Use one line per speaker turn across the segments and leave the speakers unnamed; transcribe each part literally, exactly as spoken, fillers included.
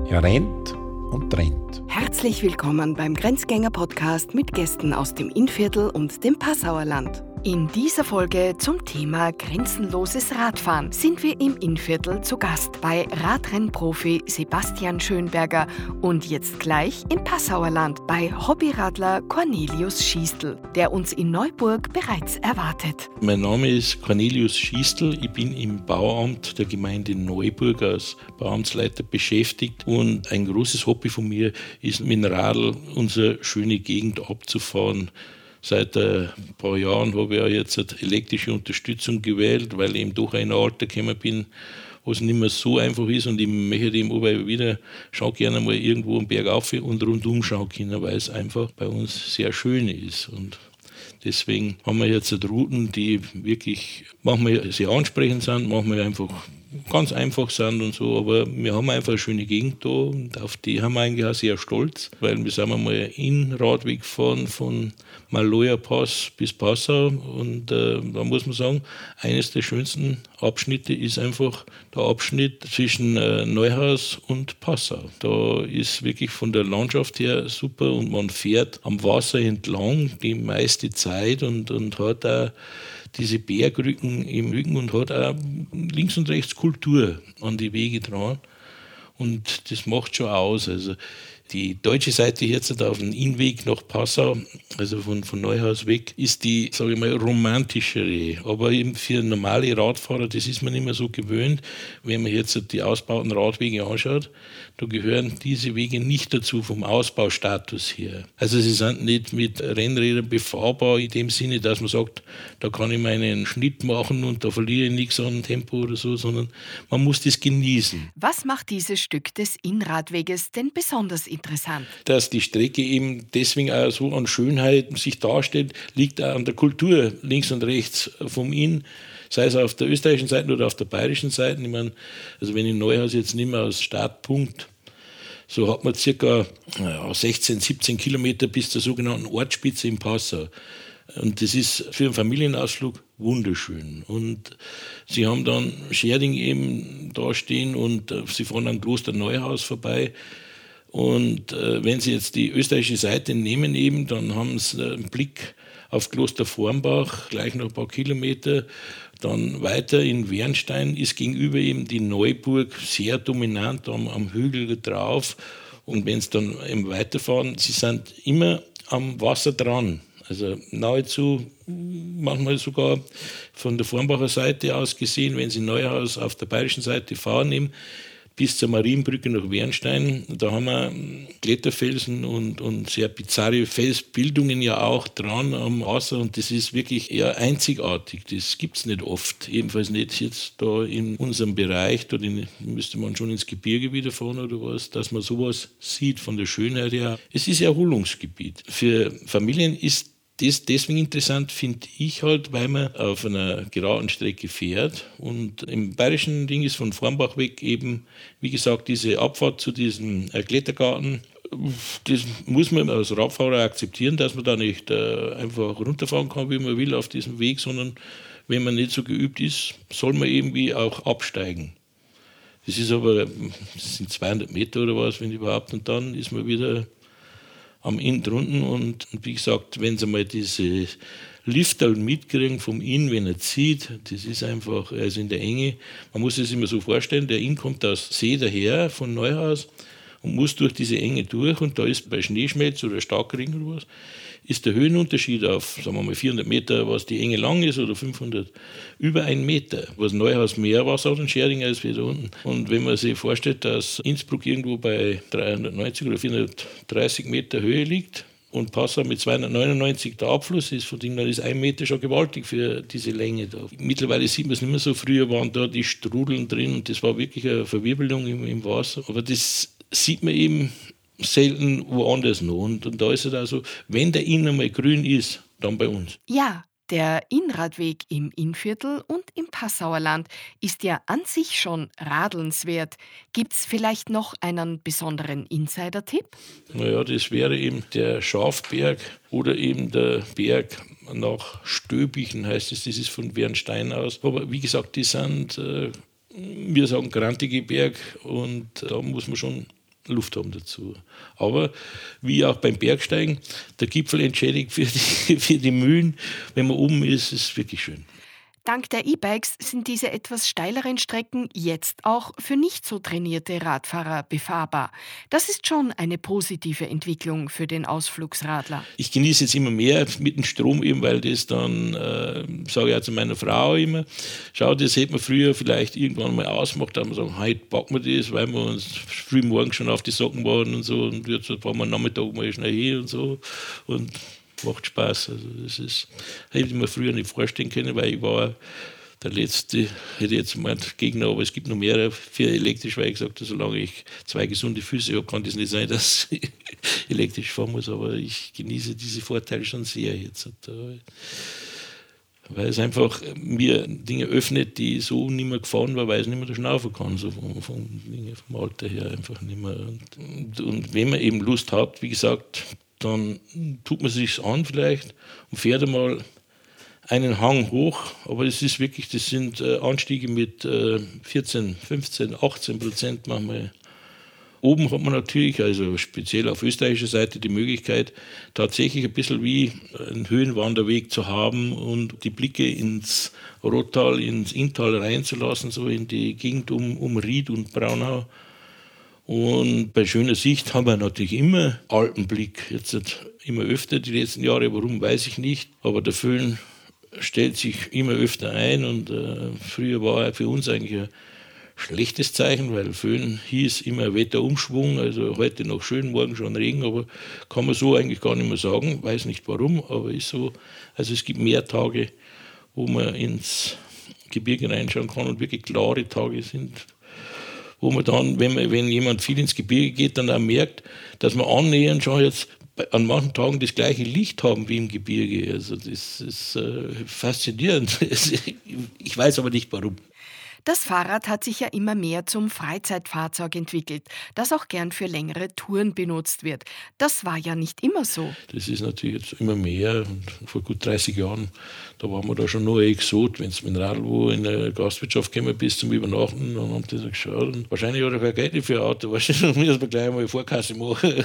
Er rennt und trennt.
Herzlich willkommen beim Grenzgänger-Podcast mit Gästen aus dem Innviertel und dem Passauer Land. In dieser Folge zum Thema grenzenloses Radfahren sind wir im Innviertel zu Gast bei Radrennprofi Sebastian Schönberger und jetzt gleich im Passauer Land bei Hobbyradler Cornelius Schiestl, der uns in Neuburg bereits erwartet.
Mein Name ist Cornelius Schiestl, ich bin im Bauamt der Gemeinde Neuburg als Bauamtsleiter beschäftigt und ein großes Hobby von mir ist, mit dem Radl unsere schöne Gegend abzufahren. Seit ein paar Jahren habe ich auch jetzt eine elektrische Unterstützung gewählt, weil ich eben doch in ein Alter gekommen bin, wo es nicht mehr so einfach ist und ich möchte eben aber wieder schon gerne mal irgendwo einen Berg rauf und rundum schauen können, weil es einfach bei uns sehr schön ist. Und deswegen haben wir jetzt Routen, die wirklich manchmal sehr ansprechend sind, manchmal einfach ganz einfach sind und so, aber wir haben einfach eine schöne Gegend da und auf die haben wir eigentlich auch sehr stolz, weil wir sind einmal in Radweg gefahren von Maloja Pass bis Passau und äh, da muss man sagen, eines der schönsten Abschnitte ist einfach der Abschnitt zwischen äh, Neuhaus und Passau. Da ist wirklich von der Landschaft her super und man fährt am Wasser entlang die meiste Zeit und, und hat auch diese Bergrücken im Rücken und hat auch links und rechts Kultur an die Wege dran. Und das macht schon aus. Also die deutsche Seite jetzt auf dem Innweg nach Passau, also von, von Neuhaus weg, ist die, sage ich mal, romantischere. Aber eben für normale Radfahrer, das ist man nicht mehr so gewöhnt. Wenn man jetzt die ausgebauten Radwege anschaut, da gehören diese Wege nicht dazu vom Ausbaustatus her. Also sie sind nicht mit Rennrädern befahrbar in dem Sinne, dass man sagt, da kann ich meinen Schnitt machen und da verliere ich nichts an Tempo oder so, sondern man muss das genießen.
Was macht dieses Stück des Innradweges denn besonders interessant?
Dass die Strecke eben deswegen auch so an Schönheit sich darstellt, liegt auch an der Kultur links und rechts vom Inn. Sei es auf der österreichischen Seite oder auf der bayerischen Seite. Ich meine, also wenn ich Neuhaus jetzt nicht mehr als Startpunkt, so hat man circa ja, sechzehn, siebzehn Kilometer bis zur sogenannten Ortsspitze im Passau. Und das ist für einen Familienausflug wunderschön. Und sie haben dann Scherding eben da stehen und äh, sie fahren am Kloster Neuhaus vorbei. Und äh, wenn Sie jetzt die österreichische Seite nehmen eben, dann haben Sie einen Blick auf Kloster Vormbach, gleich noch ein paar Kilometer. Dann weiter in Wernstein ist gegenüber eben die Neuburg sehr dominant am, am Hügel drauf. Und wenn Sie dann eben weiterfahren, Sie sind immer am Wasser dran. Also nahezu, manchmal sogar von der Vormbacher Seite aus gesehen, wenn Sie Neuhaus auf der bayerischen Seite fahren, eben, bis zur Marienbrücke nach Wernstein. Da haben wir Kletterfelsen und, und sehr bizarre Felsbildungen ja auch dran am Wasser und das ist wirklich eher einzigartig. Das gibt es nicht oft, jedenfalls nicht jetzt da in unserem Bereich. Da müsste man schon ins Gebirge wieder fahren oder was, dass man sowas sieht von der Schönheit her. Es ist Erholungsgebiet. Für Familien ist das deswegen interessant, finde ich halt, weil man auf einer geraden Strecke fährt und im bayerischen Ding ist von Vormbach weg eben, wie gesagt, diese Abfahrt zu diesem Klettergarten. Das muss man als Radfahrer akzeptieren, dass man da nicht äh, einfach runterfahren kann, wie man will auf diesem Weg, sondern wenn man nicht so geübt ist, soll man irgendwie auch absteigen. Das ist aber, das sind zweihundert Meter oder was, wenn überhaupt, und dann ist man wieder am Inn drunten und wie gesagt, wenn Sie mal diese Lifterl mitkriegen vom Inn, wenn er zieht, das ist einfach, also in der Enge, man muss es sich immer so vorstellen, der Inn kommt aus See daher, von Neuhaus und muss durch diese Enge durch und da ist bei Schneeschmelz oder Starkregen oder was, ist der Höhenunterschied auf, sagen wir mal, vierhundert Meter, was die Enge lang ist, oder fünfhundert, über einen Meter. Was Neuhaus mehr Wasser hat in Scherding als wir da unten. Und wenn man sich vorstellt, dass Innsbruck irgendwo bei dreihundertneunzig oder vierhundertdreißig Meter Höhe liegt und Passau mit zweihundertneunundneunzig der Abfluss ist, von dem dann ist ein Meter schon gewaltig für diese Länge da. Mittlerweile sieht man es nicht mehr so, früher waren da die Strudeln drin und das war wirklich eine Verwirbelung im, im Wasser. Aber das sieht man eben selten woanders noch. Und, und da ist es also, wenn der Inn einmal grün ist, dann bei uns.
Ja, der Innradweg im Innviertel und im Passauer Land ist ja an sich schon radelnswert. Gibt's vielleicht noch einen besonderen Insider-Tipp?
Naja, das wäre eben der Schafberg oder eben der Berg nach Stöbichen, heißt es, das ist von Wernstein aus. Aber wie gesagt, die sind, äh, wir sagen, grantige Berg und da muss man schon Luft haben dazu. Aber wie auch beim Bergsteigen, der Gipfel entschädigt für die, für die Mühen. Wenn man oben ist, ist es wirklich schön.
Dank der E-Bikes sind diese etwas steileren Strecken jetzt auch für nicht so trainierte Radfahrer befahrbar. Das ist schon eine positive Entwicklung für den Ausflugsradler.
Ich genieße jetzt immer mehr mit dem Strom eben, weil das dann, äh, sage ich auch zu meiner Frau immer, schau, das hätte man früher vielleicht irgendwann mal ausgemacht, da haben wir gesagt, heute packen wir das, weil wir uns früh morgens schon auf die Socken waren und so und jetzt fahren wir am Nachmittag mal schnell hin und so und macht Spaß. Also das ist, hätte ich mir früher nicht vorstellen können, weil ich war der letzte, hätte ich jetzt gemeint, Gegner, aber es gibt noch mehrere für elektrisch, weil ich gesagt habe, solange ich zwei gesunde Füße habe, kann das nicht sein, dass ich elektrisch fahren muss, aber ich genieße diese Vorteile schon sehr jetzt. Weil es einfach mir Dinge öffnet, die so nicht mehr gefahren war, weil ich nicht mehr da schnaufen kann, so vom, vom, vom Alter her einfach nicht mehr. Und, und, und wenn man eben Lust hat, wie gesagt, dann tut man sich's an vielleicht und fährt einmal einen Hang hoch, aber es ist wirklich, das sind äh, Anstiege mit äh, vierzehn, fünfzehn, achtzehn Prozent manchmal. Oben hat man natürlich, also speziell auf österreichischer Seite, die Möglichkeit, tatsächlich ein bisschen wie einen Höhenwanderweg zu haben und die Blicke ins Rottal, ins Inntal reinzulassen, so in die Gegend um, um Ried und Braunau. Und bei schöner Sicht haben wir natürlich immer Alpenblick, jetzt immer öfter die letzten Jahre, warum weiß ich nicht, aber der Föhn stellt sich immer öfter ein und äh, früher war er für uns eigentlich ein schlechtes Zeichen, weil Föhn hieß immer Wetterumschwung, also heute noch schön, morgen schon Regen, aber kann man so eigentlich gar nicht mehr sagen, weiß nicht warum, aber ist so, also es gibt mehr Tage, wo man ins Gebirge reinschauen kann und wirklich klare Tage sind, wo man dann, wenn, man, wenn jemand viel ins Gebirge geht, dann auch merkt, dass man annähernd schon jetzt an manchen Tagen das gleiche Licht haben wie im Gebirge. Also das ist äh, faszinierend. Ich weiß aber nicht, warum.
Das Fahrrad hat sich ja immer mehr zum Freizeitfahrzeug entwickelt, das auch gern für längere Touren benutzt wird. Das war ja nicht immer so.
Das ist natürlich jetzt immer mehr. Und vor gut dreißig Jahren, da waren wir da schon nur ein Exot. Wenn du mit dem Radl wo in der Gastwirtschaft gekommen bist zum Übernachten, dann haben die so geschaut. Und wahrscheinlich hat er kein Geld für ein Auto. Wahrscheinlich müssen wir gleich mal eine Vorkasse machen.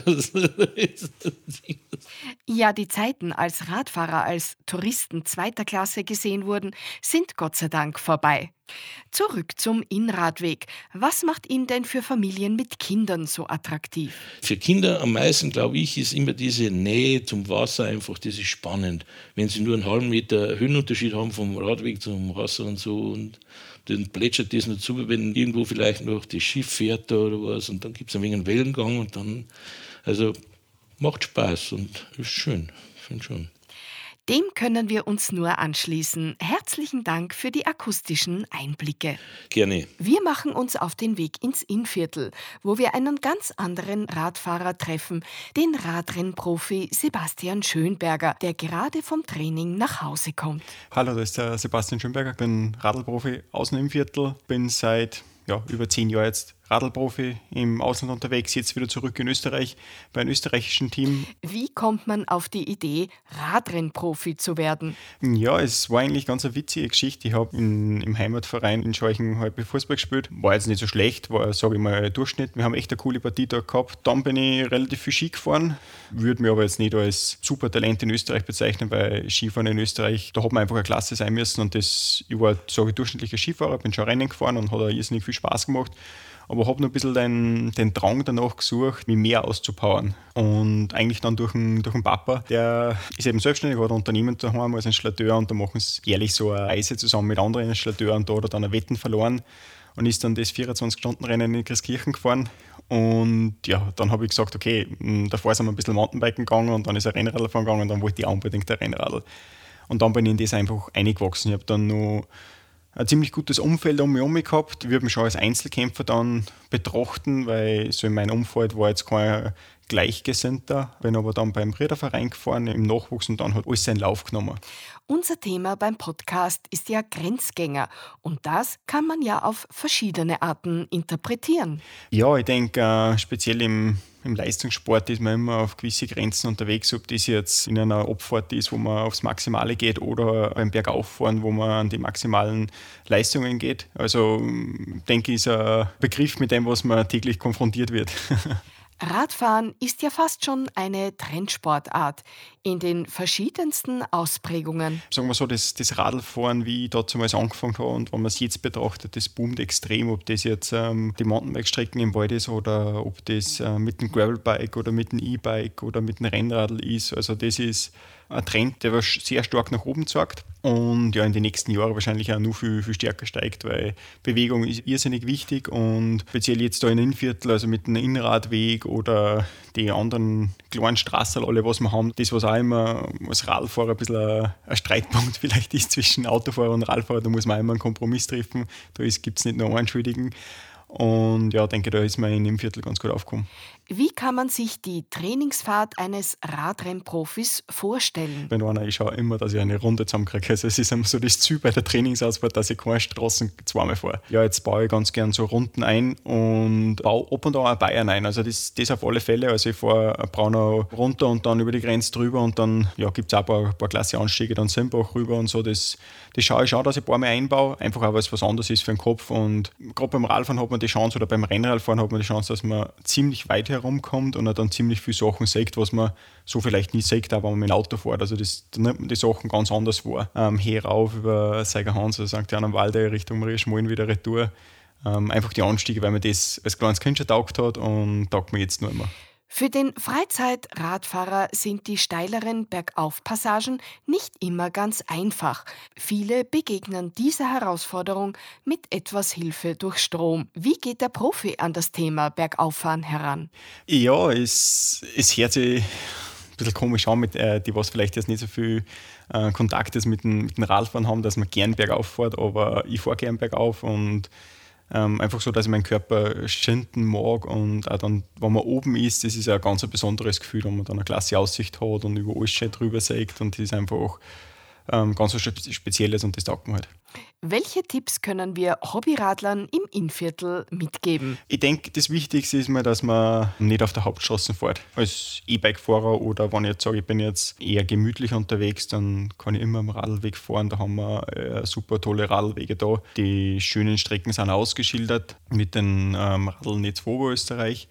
Ja, die Zeiten, als Radfahrer als Touristen zweiter Klasse gesehen wurden, sind Gott sei Dank vorbei. Zurück zum Innradweg. Was macht ihn denn für Familien mit Kindern so attraktiv?
Für Kinder am meisten, glaube ich, ist immer diese Nähe zum Wasser einfach, das ist spannend. Wenn sie nur einen halben Meter Höhenunterschied haben vom Radweg zum Wasser und so und dann plätschert das noch zu, wenn irgendwo vielleicht noch das Schiff fährt da oder was und dann gibt es ein wenig einen Wellengang und dann, also macht Spaß und ist schön, ich finde schon.
Dem können wir uns nur anschließen. Herzlichen Dank für die akustischen Einblicke.
Gerne.
Wir machen uns auf den Weg ins Innviertel, wo wir einen ganz anderen Radfahrer treffen, den Radrennprofi Sebastian Schönberger, der gerade vom Training nach Hause kommt.
Hallo, das ist der Sebastian Schönberger, ich bin Radlprofi aus dem Innviertel, bin seit ja, über zehn Jahren jetzt Radlprofi im Ausland unterwegs, jetzt wieder zurück in Österreich bei einem österreichischen Team.
Wie kommt man auf die Idee, Radrennprofi zu werden?
Ja, es war eigentlich ganz eine witzige Geschichte. Ich habe im Heimatverein in Scheuchen halb Fußball gespielt. War jetzt nicht so schlecht, war, sage ich mal, Durchschnitt. Wir haben echt eine coole Partie da gehabt. Dann bin ich relativ viel Ski gefahren, würde mich aber jetzt nicht als Supertalent in Österreich bezeichnen, weil Skifahren in Österreich, da hat man einfach eine Klasse sein müssen und das, ich war, sage ich, durchschnittlicher Skifahrer, bin schon Rennen gefahren und hat auch irrsinnig viel Spaß gemacht. Aber habe noch ein bisschen den, den Drang danach gesucht, mich mehr auszupowern. Und eigentlich dann durch den, durch den Papa, der ist eben selbstständig, hat ein Unternehmen daheim als Installateur und da machen sie jährlich so eine Reise zusammen mit anderen Installateuren und da hat er dann ein Wetten verloren und ist dann das vierundzwanzig-Stunden-Rennen in Christkirchen gefahren. Und ja, dann habe ich gesagt, okay, davor sind wir ein bisschen Mountainbiken gegangen und dann ist ein Rennradl fahren gegangen und dann wollte ich auch unbedingt ein Rennradl. Und dann bin ich in das einfach reingewachsen. Ich habe dann noch ein ziemlich gutes Umfeld um mich herum gehabt. Ich würde mich schon als Einzelkämpfer dann betrachten, weil so in meinem Umfeld war jetzt kein Gleichgesinnter. Bin aber dann beim Räderverein gefahren im Nachwuchs und dann hat alles seinen Lauf genommen.
Unser Thema beim Podcast ist ja Grenzgänger und das kann man ja auf verschiedene Arten interpretieren.
Ja, ich denke, äh, speziell im, im Leistungssport ist man immer auf gewisse Grenzen unterwegs, ob das jetzt in einer Abfahrt ist, wo man aufs Maximale geht oder beim Bergauffahren, wo man an die maximalen Leistungen geht. Also denke ich, ist ein Begriff, mit dem was man täglich konfrontiert wird.
Radfahren ist ja fast schon eine Trendsportart in den verschiedensten Ausprägungen.
Sagen wir so, das, das Radlfahren, wie ich damals angefangen habe und wenn man es jetzt betrachtet, das boomt extrem, ob das jetzt ähm, die Mountainbike-Strecken im Wald ist oder ob das äh, mit dem Gravelbike oder mit dem E-Bike oder mit dem Rennradl ist. Also das ist ein Trend, der sehr stark nach oben zeigt und ja in den nächsten Jahren wahrscheinlich auch noch viel, viel stärker steigt, weil Bewegung ist irrsinnig wichtig und speziell jetzt da in Innviertel, also mit dem Innradweg oder die anderen kleinen Straßen, alle was wir haben, das was auch immer als Radfahrer ein bisschen ein, ein Streitpunkt vielleicht ist zwischen Autofahrer und Radfahrer, da muss man immer einen Kompromiss treffen, da gibt es nicht nur einen Schuldigen. Und ja, denke, da ist man in dem Viertel ganz gut aufgekommen.
Wie kann man sich die Trainingsfahrt eines Radrennprofis vorstellen?
Wenn einer, ich schaue immer, dass ich eine Runde zusammenkriege. Also es ist immer so das Ziel bei der Trainingsausfahrt, dass ich keine Straßen zweimal fahre. Ja, jetzt baue ich ganz gern so Runden ein und baue ab und an auch Bayern ein. Also das, das auf alle Fälle. Also ich fahre Braunau runter und dann über die Grenze drüber und dann ja, gibt es auch ein paar, paar klasse Anstiege, dann Simbach rüber und so. Das, das schaue ich schon, dass ich ein paar Mal einbaue. Einfach auch, weil es was anderes ist für den Kopf. Und gerade beim Radfahren hat man die Chance, oder beim Rennradfahren hat man die Chance, dass man ziemlich weit herumkommt und dann ziemlich viele Sachen sieht, was man so vielleicht nie sieht, aber wenn man mit dem Auto fährt. Also das, da nimmt man die Sachen ganz anders wahr. Ähm, herauf über Seigerhans, also Sankt Jan am Walde, Richtung Maria Schmolen wieder retour. Ähm, einfach die Anstiege, weil man das als kleines Kind schon taugt hat und taugt man jetzt noch immer.
Für den Freizeitradfahrer sind die steileren Bergaufpassagen nicht immer ganz einfach. Viele begegnen dieser Herausforderung mit etwas Hilfe durch Strom. Wie geht der Profi an das Thema Bergauffahren heran?
Ja, es, es hört sich ein bisschen komisch an, mit äh, die was vielleicht jetzt nicht so viel äh, Kontakt ist mit dem, mit dem Radfahren haben, dass man gern bergauf fährt, aber ich fahre gern bergauf und Ähm, einfach so, dass ich meinen Körper schinden mag und auch dann, wenn man oben ist, das ist ja ein ganz besonderes Gefühl, wenn man dann eine klasse Aussicht hat und über alles schön drüber sieht und das ist einfach ähm, ganz was Spezielles und das taugt mir halt.
Welche Tipps können wir Hobbyradlern im Innviertel mitgeben?
Ich denke, das Wichtigste ist mal, dass man nicht auf der Hauptstraße fährt. Als E-Bike-Fahrer oder wenn ich jetzt sage, ich bin jetzt eher gemütlich unterwegs, dann kann ich immer am Radlweg fahren. Da haben wir äh, super tolle Radlwege da. Die schönen Strecken sind ausgeschildert mit den ähm, Radlnetz Oberösterreich.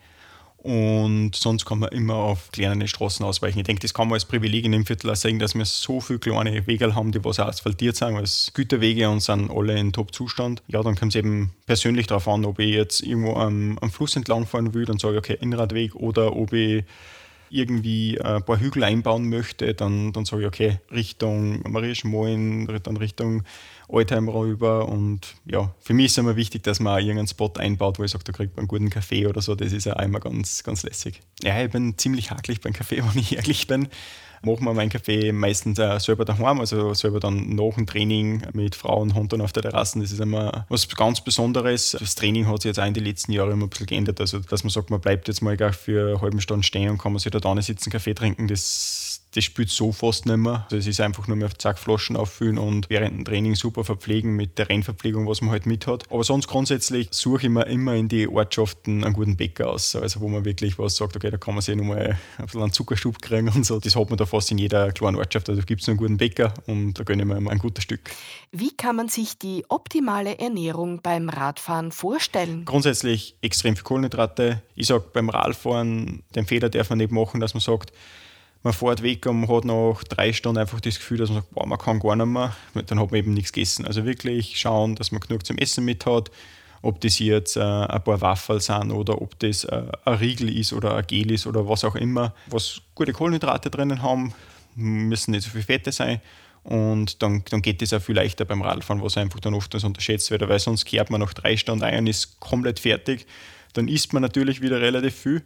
Und sonst kann man immer auf kleine Straßen ausweichen. Ich denke, das kann man als Privileg in dem Viertel auch sagen, dass wir so viele kleine Wege haben, die was auch asphaltiert sind, als Güterwege und sind alle in Top-Zustand. Ja, dann kommt es eben persönlich darauf an, ob ich jetzt irgendwo am, am Fluss entlang fahren will, dann sage ich, okay, Innradweg, oder ob ich irgendwie ein paar Hügel einbauen möchte, dann, dann sage ich, okay, Richtung Mariaschmolen, dann Richtung Altheim rüber. Und ja, für mich ist es immer wichtig, dass man auch irgendeinen Spot einbaut, wo ich sage, da kriegt man einen guten Kaffee oder so. Das ist ja auch immer ganz, ganz lässig. Ja, ich bin ziemlich hakelig beim Kaffee, wenn ich ehrlich bin. Machen wir meinen Kaffee meistens auch selber daheim, also selber dann nach dem Training mit Frau und Hund dann auf der Terrasse. Das ist immer was ganz Besonderes. Das Training hat sich jetzt auch in den letzten Jahren immer ein bisschen geändert. Also, dass man sagt, man bleibt jetzt mal gar für eine halbe Stunde stehen und kann man sich da drinnen sitzen, Kaffee trinken, das, das spielt so fast nicht mehr. Also, es ist einfach nur mehr auf Zack Flaschen auffüllen und während dem Training super verpflegen mit der Rennverpflegung, was man halt mit hat. Aber sonst grundsätzlich suche ich mir immer in die Ortschaften einen guten Bäcker aus, also wo man wirklich was sagt, okay, da kann man sich nochmal ein bisschen einen Zuckerschub kriegen und so. Das hat man da fast in jeder kleinen Ortschaft. Also gibt es einen guten Bäcker und da gönne ich mir immer ein gutes Stück.
Wie kann man sich die optimale Ernährung beim Radfahren vorstellen?
Grundsätzlich extrem viel Kohlenhydrate. Ich sage, beim Radfahren, den Fehler darf man nicht machen, dass man sagt, man fährt weg und man hat nach drei Stunden einfach das Gefühl, dass man sagt, boah, man kann gar nicht mehr. Dann hat man eben nichts gegessen. Also wirklich schauen, dass man genug zum Essen mit hat. Ob das jetzt äh, ein paar Waffeln sind oder ob das äh, ein Riegel ist oder ein Gel ist oder was auch immer. Was gute Kohlenhydrate drinnen haben, müssen nicht so viel Fette sein. Und dann, dann geht das auch viel leichter beim Radfahren, was einfach dann oft unterschätzt wird. Weil sonst kehrt man nach drei Stunden ein und ist komplett fertig. Dann isst man natürlich wieder relativ viel.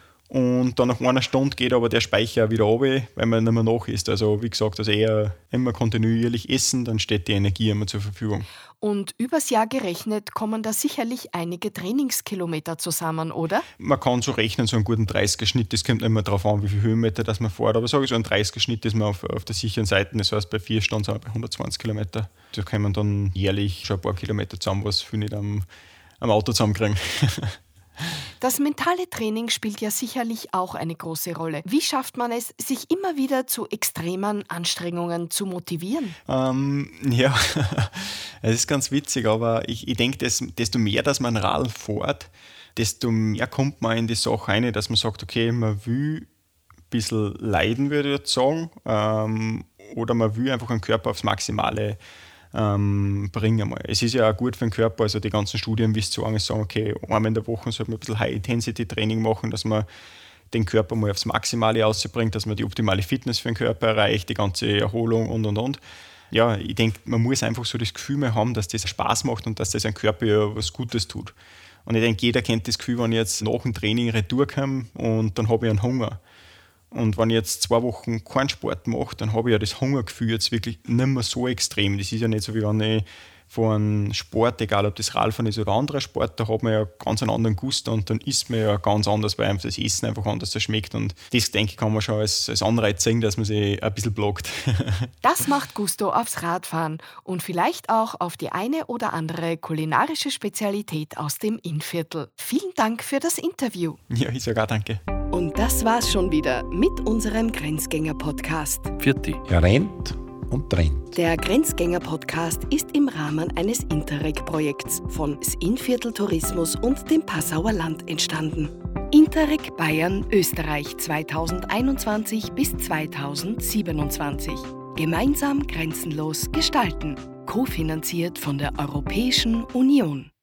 Und dann nach einer Stunde geht aber der Speicher wieder runter, weil man nicht mehr nach isst. Also wie gesagt, also eher immer kontinuierlich essen, dann steht die Energie immer zur Verfügung.
Und übers Jahr gerechnet kommen da sicherlich einige Trainingskilometer zusammen, oder?
Man kann so rechnen, so einen guten dreißiger-Schnitt, das kommt immer darauf an, wie viele Höhenmeter das man fährt. Aber sage ich, so ein dreißiger-Schnitt ist man auf, auf der sicheren Seite. Das heißt, bei vier Stunden sind wir bei hundertzwanzig Kilometer. Da kann man dann jährlich schon ein paar Kilometer zusammen, was viele nicht am, am Auto zusammenkriegen.
Das mentale Training spielt ja sicherlich auch eine große Rolle. Wie schafft man es, sich immer wieder zu extremen Anstrengungen zu motivieren?
Ähm, ja, es ist ganz witzig, aber ich, ich denke, desto mehr, dass man Radl fährt, desto mehr kommt man in die Sache rein, dass man sagt, okay, man will ein bisschen leiden, würde ich jetzt sagen, ähm, oder man will einfach einen Körper aufs Maximale ähm, bringen. Mal. Es ist ja auch gut für den Körper, also die ganzen Studien, wie es zu sagen, sagen, okay, einmal in der Woche sollte man ein bisschen High-Intensity-Training machen, dass man den Körper mal aufs Maximale ausbringt, dass man die optimale Fitness für den Körper erreicht, die ganze Erholung und und und. Ja, ich denke, man muss einfach so das Gefühl mehr haben, dass das Spaß macht und dass das einem Körper ja was Gutes tut. Und ich denke, jeder kennt das Gefühl, wenn ich jetzt nach dem Training retour komme und dann habe ich einen Hunger. Und wenn ich jetzt zwei Wochen keinen Sport mache, dann habe ich ja das Hungergefühl jetzt wirklich nicht mehr so extrem. Das ist ja nicht so, wie wenn ich von einem Sport, egal ob das Radfahren ist oder anderer Sport, da hat man ja ganz einen anderen Gusto und dann isst man ja ganz anders, weil einfach das Essen einfach anders schmeckt. Und das, denke ich, kann man schon als, als Anreiz sehen, dass man sich ein bisschen blockt.
Das macht Gusto aufs Radfahren und vielleicht auch auf die eine oder andere kulinarische Spezialität aus dem Innviertel. Vielen Dank für das Interview.
Ja, ich sage auch danke.
Und das war's schon wieder mit unserem Grenzgänger-Podcast.
Vierte. Er rennt und trennt.
Der Grenzgänger-Podcast ist im Rahmen eines Interreg-Projekts von S Innviertel Tourismus und dem Passauer Land entstanden. Interreg Bayern Österreich zweitausendeinundzwanzig bis zweitausendsiebenundzwanzig. Gemeinsam grenzenlos gestalten. Kofinanziert von der Europäischen Union.